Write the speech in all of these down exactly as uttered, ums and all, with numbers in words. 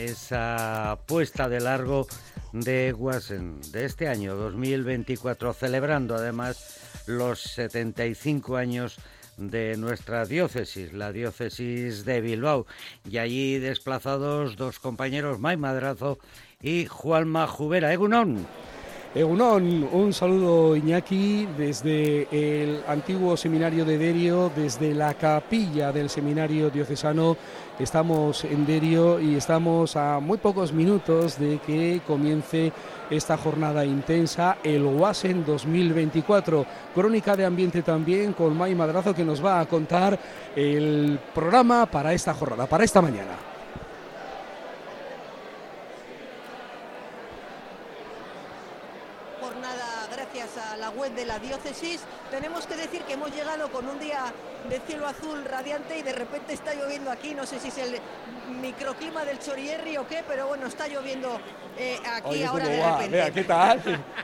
esa puesta de largo de Wasen de este año dos mil veinticuatro, celebrando además los setenta y cinco años de nuestra diócesis, la diócesis de Bilbao, y allí desplazados dos compañeros, Mai Madrazo y Juanma Jubera. Egunon. Egunon, un saludo, Iñaki, desde el antiguo seminario de Derio, desde la capilla del seminario diocesano. Estamos en Derio y estamos a muy pocos minutos de que comience esta jornada intensa, el Wasen dos mil veinticuatro. Crónica de ambiente también con Mai Madrazo, que nos va a contar el programa para esta jornada, para esta mañana. La web de la diócesis. Tenemos que decir que hemos llegado con un día de cielo azul radiante y de repente está lloviendo aquí. No sé si es el microclima del Chorierri o qué, pero bueno, está lloviendo eh, aquí. Oye, ahora de va? repente. Vea, ¿qué tal?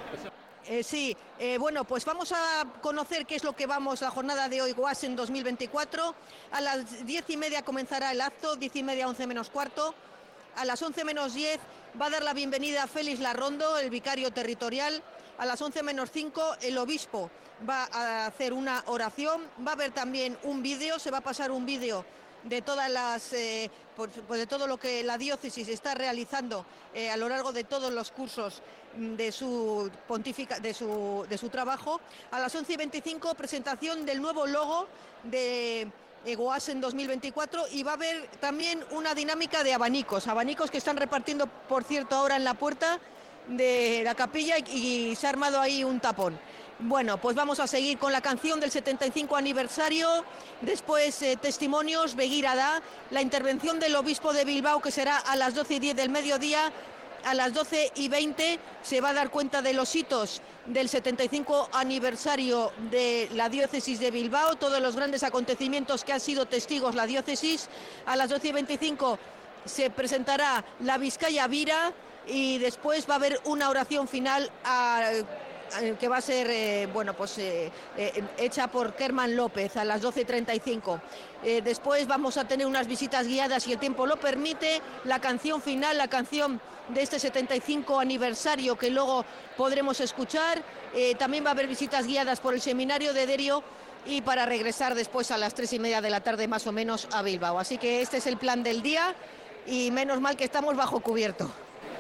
Eh, sí, eh, bueno, pues vamos a conocer qué es lo que vamos la jornada de hoy, Wasen dos mil veinticuatro. A las diez y media comenzará el acto, diez y media, once menos cuarto. A las once menos diez va a dar la bienvenida a Félix Larrondo, el vicario territorial. A las once menos cinco el obispo va a hacer una oración, va a haber también un vídeo, se va a pasar un vídeo de todas las eh, pues, pues de todo lo que la diócesis está realizando eh, a lo largo de todos los cursos de su pontifica, de su de su trabajo. A las once y veinticinco presentación del nuevo logo de Wasen dos mil veinticuatro, y va a haber también una dinámica de abanicos, abanicos que están repartiendo, por cierto, ahora en la puerta de la capilla, y, y se ha armado ahí un tapón. Bueno, pues vamos a seguir con la canción del setenta y cinco aniversario, después eh, testimonios, Begirada, la intervención del obispo de Bilbao, que será a las doce y diez del mediodía. A las doce y veinte se va a dar cuenta de los hitos del setenta y cinco aniversario de la diócesis de Bilbao, todos los grandes acontecimientos que han sido testigos la diócesis. A las doce y veinticinco se presentará la Vizcaya Vira, y después va a haber una oración final a, a, que va a ser eh, bueno, pues, eh, eh, hecha por Kerman López a las doce y treinta y cinco. Eh, después vamos a tener unas visitas guiadas, si el tiempo lo permite, la canción final, la canción de este setenta y cinco aniversario que luego podremos escuchar. Eh, también va a haber visitas guiadas por el seminario de Derio, y para regresar después a las tres y media de la tarde más o menos a Bilbao. Así que este es el plan del día, y menos mal que estamos bajo cubierto.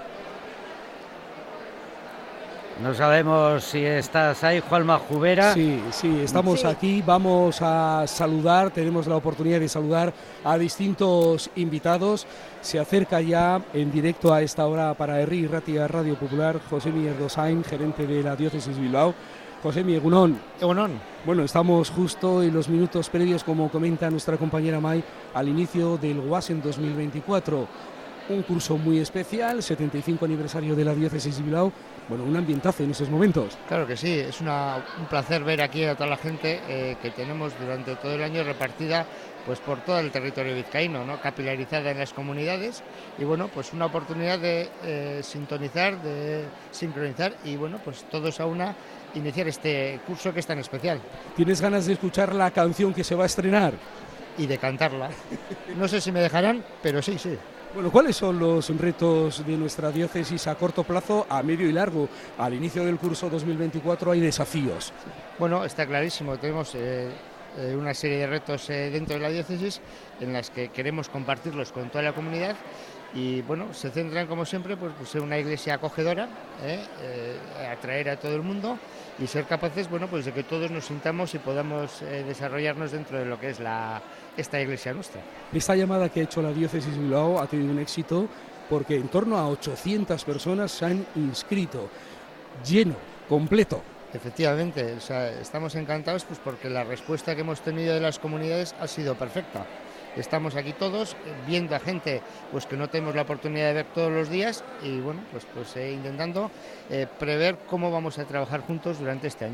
No sabemos si estás ahí, Juanma Jubera. Sí, sí, estamos sí. aquí. Vamos a saludar, tenemos la oportunidad de saludar a distintos invitados. Se acerca ya en directo a esta hora para Herri Irratia Radio Popular Josemi Erdosain, gerente de la diócesis Bilbao. Josemi, egunon. Egunon. Bueno, estamos justo en los minutos previos, como comenta nuestra compañera Mai, al inicio del Wasen dos mil veinticuatro. Un curso muy especial, setenta y cinco aniversario de la diócesis de Bilbao. Bueno, un ambientazo en esos momentos. Claro que sí, es una, un placer ver aquí a toda la gente eh, que tenemos durante todo el año repartida pues por todo el territorio vizcaíno, ¿no? Capilarizada en las comunidades, y bueno, pues una oportunidad de eh, sintonizar, de sincronizar y bueno, pues todos a una iniciar este curso que es tan especial. ¿Tienes ganas de escuchar la canción que se va a estrenar? Y de cantarla. No sé si me dejarán, pero sí, sí. Bueno, ¿cuáles son los retos de nuestra diócesis a corto plazo, a medio y largo? Al inicio del curso dos mil veinticuatro hay desafíos. Bueno, está clarísimo, tenemos eh, eh, una serie de retos eh, dentro de la diócesis en las que queremos compartirlos con toda la comunidad, y bueno, se centran como siempre pues, pues en una iglesia acogedora, eh, eh, atraer a todo el mundo y ser capaces, bueno, pues de que todos nos sintamos y podamos eh, desarrollarnos dentro de lo que es la, esta iglesia nuestra. Esta llamada que ha hecho la diócesis de Bilbao ha tenido un éxito, porque en torno a ochocientas personas se han inscrito. Lleno, completo. Efectivamente, o sea, estamos encantados pues porque la respuesta que hemos tenido de las comunidades ha sido perfecta. Estamos aquí todos viendo a gente pues que no tenemos la oportunidad de ver todos los días, y bueno, pues, pues eh, intentando eh, prever cómo vamos a trabajar juntos durante este año.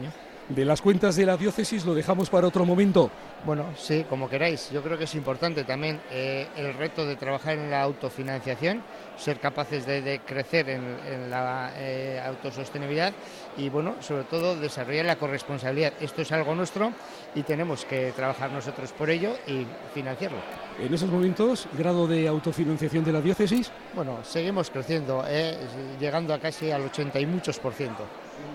de las cuentas de la diócesis lo dejamos para otro momento. Bueno, sí, como queráis. Yo creo que es importante también eh, el reto de trabajar en la autofinanciación, ser capaces de, de crecer en, en la eh, autosostenibilidad y, bueno, sobre todo desarrollar la corresponsabilidad. Esto es algo nuestro y tenemos que trabajar nosotros por ello y financiarlo. En esos momentos, grado de autofinanciación de la diócesis. Bueno, seguimos creciendo, eh, llegando a casi al ochenta y muchos por ciento.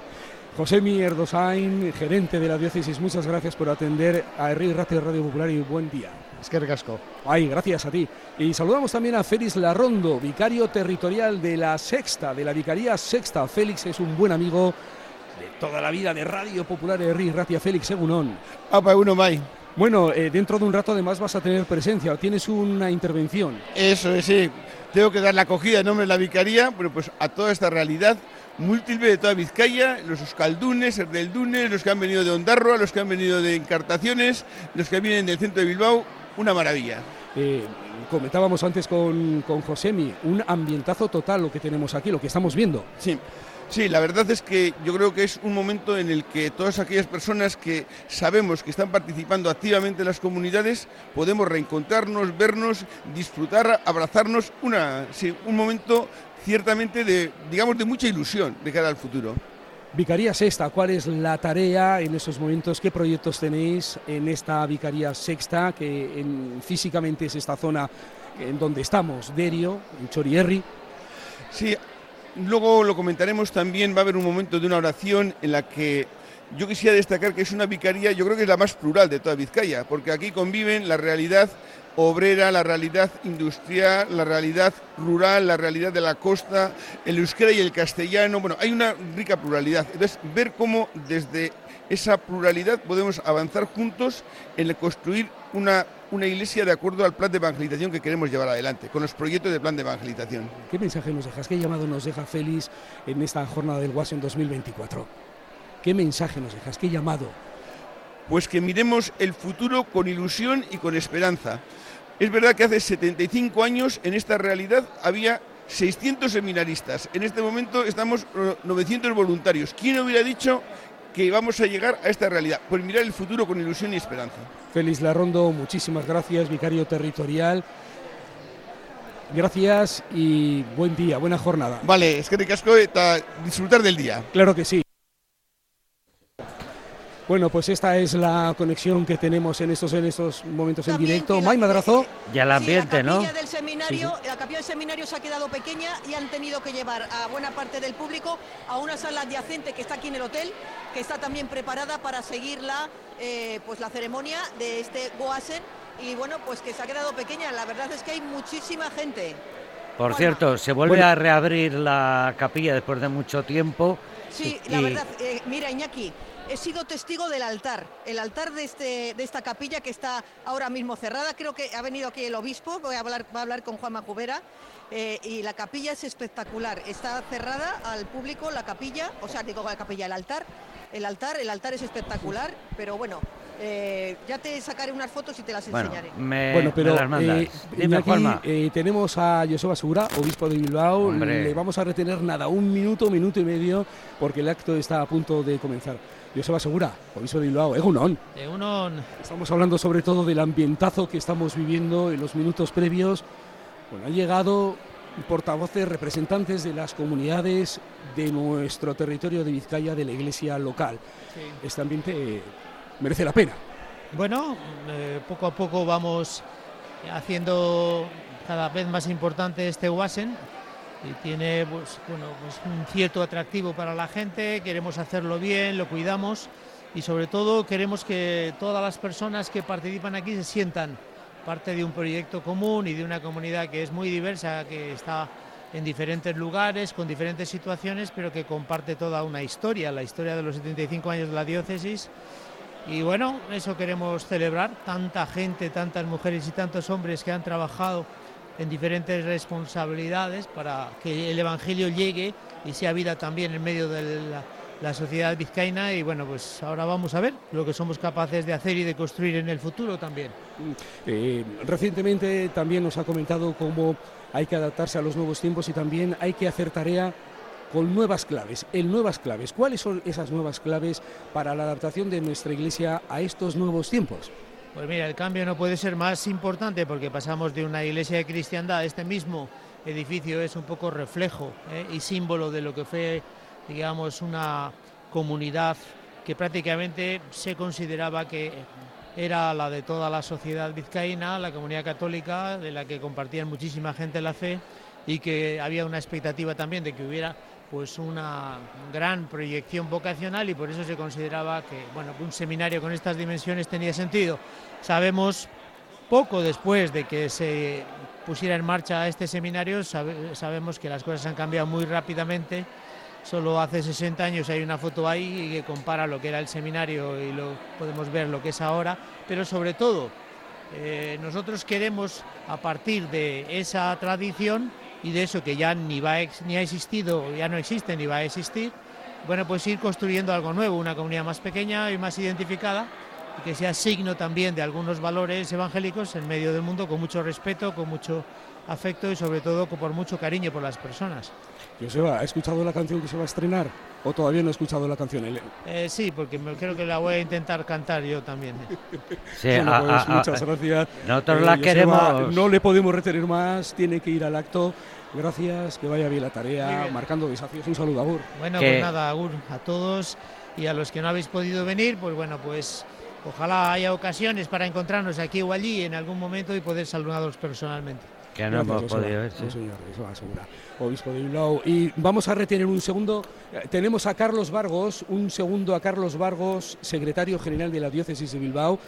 Josemi Erdosain, gerente de la diócesis, muchas gracias por atender a Herri Ratia Radio Popular y buen día. Es que ricasco. Ay, gracias a ti. Y saludamos también a Félix Larrondo, vicario territorial de la Sexta, de la Vicaría Sexta. Félix es un buen amigo de toda la vida de Radio Popular Herri Ratia. Félix, egunon. Apa, uno mai. Bueno, eh, dentro de un rato además vas a tener presencia, tienes una intervención. Eso es, sí. Tengo que dar la acogida en nombre de la Vicaría, bueno, pues a toda esta realidad múltiple de toda Vizcaya, los euskaldunes, erdeldunes, los que han venido de Ondarroa, los que han venido de Encartaciones, los que vienen del centro de Bilbao, una maravilla. Eh, comentábamos antes con, con Josemi, un ambientazo total lo que tenemos aquí, lo que estamos viendo. Sí. Sí, la verdad es que yo creo que es un momento en el que todas aquellas personas que sabemos que están participando activamente en las comunidades podemos reencontrarnos, vernos, disfrutar, abrazarnos, una, sí, un momento ciertamente de, digamos, de mucha ilusión de cara al futuro. Vicaría Sexta, ¿cuál es la tarea en estos momentos? ¿Qué proyectos tenéis en esta Vicaría Sexta, que en, físicamente es esta zona en donde estamos, Derio, en Chorierri? Sí. Luego lo comentaremos también, va a haber un momento de una oración en la que yo quisiera destacar que es una vicaría, yo creo que es la más plural de toda Vizcaya, porque aquí conviven la realidad obrera, la realidad industrial, la realidad rural, la realidad de la costa, el euskera y el castellano, bueno, hay una rica pluralidad. Entonces, ver cómo desde esa pluralidad podemos avanzar juntos en construir una, una iglesia de acuerdo al plan de evangelización que queremos llevar adelante, con los proyectos de plan de evangelización. ¿Qué mensaje nos dejas? ¿Qué llamado nos deja Félix en esta jornada del Guasen dos mil veinticuatro? ¿Qué mensaje nos dejas? ¿Qué llamado? Pues que miremos el futuro con ilusión y con esperanza. Es verdad que hace setenta y cinco años en esta realidad había seiscientos seminaristas. En este momento estamos novecientos voluntarios. ¿Quién hubiera dicho que vamos a llegar a esta realidad? Pues mirar el futuro con ilusión y esperanza. Félix Larrondo, muchísimas gracias, vicario territorial. Gracias y buen día, buena jornada. Vale, es que ricasco eta disfrutar del día. Claro que sí. Bueno, pues esta es la conexión que tenemos en estos en estos momentos en También directo. la- May Madrazo. Y al ambiente, sí, la ¿no? capilla del seminario, Sí, La capilla del seminario se ha quedado pequeña y han tenido que llevar a buena parte del público a una sala adyacente que está aquí en el hotel, que está también preparada para seguir la, eh, pues la ceremonia de este Goasen. Y bueno, pues que se ha quedado pequeña. La verdad es que hay muchísima gente. Por Juanma. cierto, se vuelve Bueno. a reabrir la capilla después de mucho tiempo. Sí, Y- la y- verdad, eh, mira, Iñaki, he sido testigo del altar, el altar de, este, de esta capilla que está ahora mismo cerrada. Creo que ha venido aquí el obispo, voy a hablar, va a hablar con Juanma Jubera, eh, y la capilla es espectacular. Está cerrada al público la capilla, o sea, digo la capilla, el altar. El altar, el altar es espectacular, pero bueno, eh, ya te sacaré unas fotos y te las Bueno, enseñaré. me, Bueno, pero me las mandas. eh, Dime, Iñaki, Juanma. eh, tenemos a Joseba Segura, obispo de Bilbao. Hombre. Le vamos a retener nada, un minuto, minuto y medio, porque el acto está a punto de comenzar. Joseba Segura, obispo de Bilbao, egunon. Egunon. Estamos hablando sobre todo del ambientazo que estamos viviendo en los minutos previos. Bueno, han llegado portavoces, representantes de las comunidades de nuestro territorio de Vizcaya, de la iglesia local. Sí. Este ambiente eh, merece la pena. Bueno, eh, poco a poco vamos haciendo cada vez más importante este Wasen y tiene pues, bueno, pues un cierto atractivo para la gente. Queremos hacerlo bien, lo cuidamos y sobre todo queremos que todas las personas que participan aquí se sientan parte de un proyecto común y de una comunidad que es muy diversa, que está en diferentes lugares, con diferentes situaciones, pero que comparte toda una historia, la historia de los setenta y cinco años de la diócesis. Y bueno, eso queremos celebrar, tanta gente, tantas mujeres y tantos hombres que han trabajado en diferentes responsabilidades para que el Evangelio llegue y sea vida también en medio de la, la sociedad vizcaína. Y bueno, pues ahora vamos a ver lo que somos capaces de hacer y de construir en el futuro también. Eh, recientemente también nos ha comentado cómo hay que adaptarse a los nuevos tiempos y también hay que hacer tarea con nuevas claves, en nuevas claves. ¿Cuáles son esas nuevas claves para la adaptación de nuestra iglesia a estos nuevos tiempos? Pues mira, el cambio no puede ser más importante porque pasamos de una iglesia de cristiandad. Este mismo edificio es un poco reflejo ¿eh? y símbolo de lo que fue, digamos, una comunidad que prácticamente se consideraba que era la de toda la sociedad vizcaína, la comunidad católica, de la que compartían muchísima gente la fe y que había una expectativa también de que hubiera pues una gran proyección vocacional y por eso se consideraba que bueno, un seminario con estas dimensiones tenía sentido. Sabemos, poco después de que se pusiera en marcha este seminario, sabe, sabemos que las cosas han cambiado muy rápidamente. Solo hace sesenta años hay una foto ahí que compara lo que era el seminario y lo podemos ver lo que es ahora, pero sobre todo eh, nosotros queremos, a partir de esa tradición y de eso que ya ni, va a, ni ha existido, ya no existe ni va a existir, bueno, pues ir construyendo algo nuevo, una comunidad más pequeña y más identificada y que sea signo también de algunos valores evangélicos en medio del mundo, con mucho respeto, con mucho afecto y sobre todo por mucho cariño por las personas. Joseba, ¿ha escuchado la canción que se va a estrenar o todavía no ha escuchado la canción? Eh, sí, porque me, creo que la voy a intentar cantar yo también. Sí, bueno, a, pues, a, muchas a, gracias. Nosotros eh, la Joseba, queremos. No le podemos retener más, tiene que ir al acto. Gracias, que vaya bien la tarea, bien. Marcando Desafíos. Un saludo, Agur. Bueno, que... pues nada, Agur a todos y a los que no habéis podido venir, pues bueno, pues ojalá haya ocasiones para encontrarnos aquí o allí en algún momento y poder saludaros personalmente. Que no Gracias, hemos Joseba. podido ver, sí. No, señor, eso va segura. Obispo de Bilbao. Y vamos a retener un segundo. Tenemos a Carlos Vargos, un segundo a Carlos Vargos, secretario general de la Diócesis de Bilbao.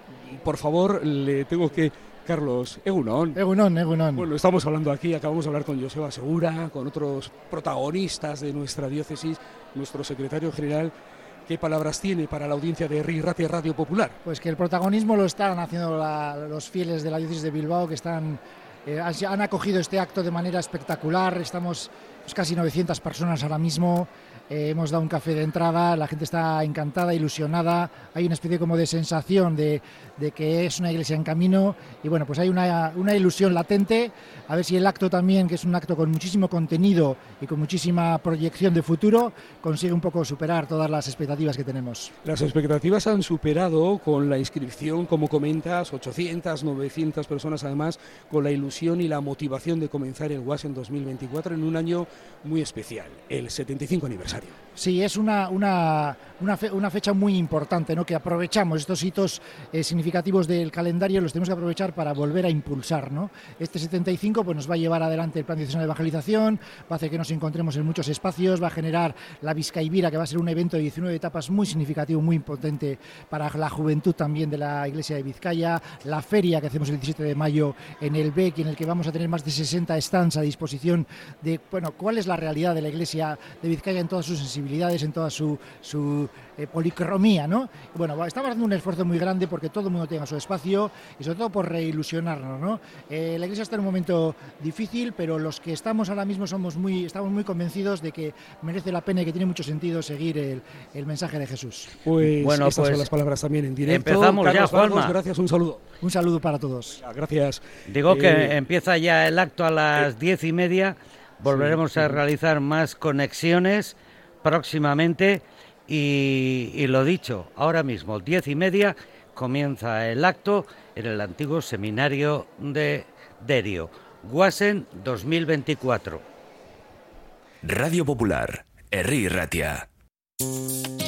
Por favor, le tengo que... Carlos, Egunon. Egunon, Egunon. Bueno, estamos hablando aquí, acabamos de hablar con Joseba Segura, con otros protagonistas de nuestra diócesis, nuestro secretario general. ¿Qué palabras tiene para la audiencia de Herri Ratia Radio Popular? Pues que el protagonismo lo están haciendo la, los fieles de la diócesis de Bilbao, que están eh, han acogido este acto de manera espectacular. Estamos pues, casi novecientas personas ahora mismo. Eh, hemos dado un café de entrada, la gente está encantada, ilusionada, hay una especie como de sensación de, de que es una iglesia en camino y bueno, pues hay una, una ilusión latente, a ver si el acto también, que es un acto con muchísimo contenido y con muchísima proyección de futuro, consigue un poco superar todas las expectativas que tenemos. Las expectativas han superado con la inscripción, como comentas, ochocientas, novecientas personas además, con la ilusión y la motivación de comenzar el Wasen dos mil veinticuatro en un año muy especial, el setenta y cinco aniversario. Sí, es una, una, una, fe, una fecha muy importante, ¿no? Que aprovechamos estos hitos eh, significativos del calendario, los tenemos que aprovechar para volver a impulsar, ¿no? Este setenta y cinco pues, nos va a llevar adelante el Plan Diocesano de Evangelización, va a hacer que nos encontremos en muchos espacios, va a generar la Vizcaivira, que va a ser un evento de diecinueve etapas muy significativo, muy potente para la juventud también de la Iglesia de Vizcaya, la feria que hacemos el diecisiete de mayo en el B E C, en el que vamos a tener más de sesenta stands a disposición de, bueno, cuál es la realidad de la Iglesia de Vizcaya en todas sus sensibilidades, en toda su, su eh, policromía, ¿no? Bueno, estamos haciendo un esfuerzo muy grande porque todo el mundo tenga su espacio y sobre todo por reilusionarnos, ¿no? Eh, la Iglesia está en un momento difícil, pero los que estamos ahora mismo somos muy, estamos muy convencidos de que merece la pena y que tiene mucho sentido seguir el, el mensaje de Jesús. Pues bueno, estas pues son las palabras también en directo. Empezamos Carlos ya, Juanma. Vargos, gracias, un saludo. Un saludo para todos. Gracias. Digo eh, que empieza ya el acto a las eh, diez y media. Volveremos sí, a sí. realizar más conexiones próximamente y, y lo dicho, ahora mismo, diez y media, comienza el acto en el antiguo seminario de Derio, Wasen dos mil veinticuatro. Radio Popular, Herri Ratia.